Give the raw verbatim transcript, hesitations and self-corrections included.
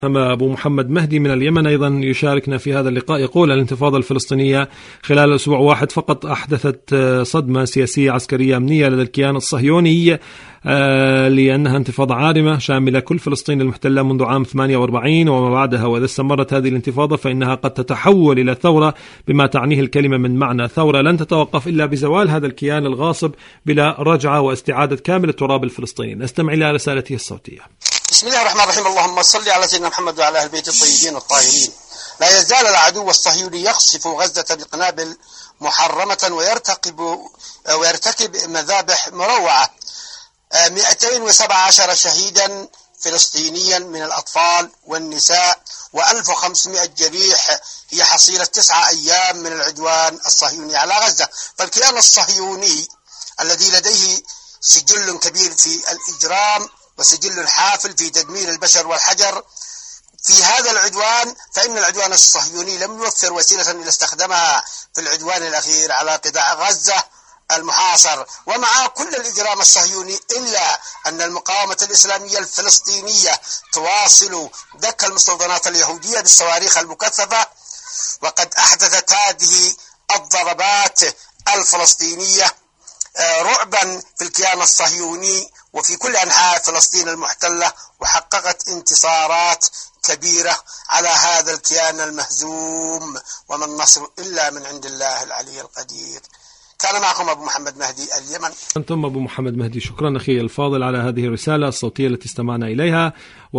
أما أبو محمد مهدي من اليمن أيضا يشاركنا في هذا اللقاء، يقول الانتفاضة الفلسطينية خلال أسبوع واحد فقط أحدثت صدمة سياسية عسكرية أمنية لدى الكيان الصهيوني، لأنها انتفاضة عارمة شاملة كل فلسطين المحتلة منذ عام ثمانية وأربعين وما بعدها، وإذا استمرت هذه الانتفاضة فإنها قد تتحول إلى ثورة بما تعنيه الكلمة من معنى ثورة لن تتوقف إلا بزوال هذا الكيان الغاصب بلا رجعة واستعادة كامل التراب الفلسطيني. نستمع إلى رسالته الصوتية. بسم الله الرحمن الرحيم. اللهم صل على سيدنا محمد وعلى أهل البيت الطيبين الطاهرين. لا يزال العدو الصهيوني يقصف غزة بقنابل محرمة ويرتكب ويرتكب مذابح مروعة. مئتين وسبعة عشر شهيدا فلسطينيا من الأطفال والنساء وألف وخمسمائة جريح هي حصيلة تسعة أيام من العدوان الصهيوني على غزة. فالكيان الصهيوني الذي لديه سجل كبير في الإجرام وسجل حافل في تدمير البشر والحجر في هذا العدوان، فإن العدوان الصهيوني لم يوفر وسيلة إلى استخدامها في العدوان الأخير على قطاع غزة المحاصر ومع كل الإجرام الصهيوني، إلا أن المقاومة الإسلامية الفلسطينية تواصل دك المستوطنات اليهودية بالصواريخ المكثفة، وقد أحدثت هذه الضربات الفلسطينية رعبا في الكيان الصهيوني وفي كل أنحاء فلسطين المحتلة، وحققت انتصارات كبيرة على هذا الكيان المهزوم، وما النصر إلا من عند الله العلي القدير. كان معكم أبو محمد مهدي اليمن. أنتم أبو محمد مهدي، شكرا أخي الفاضل على هذه الرسالة الصوتية التي استمعنا إليها.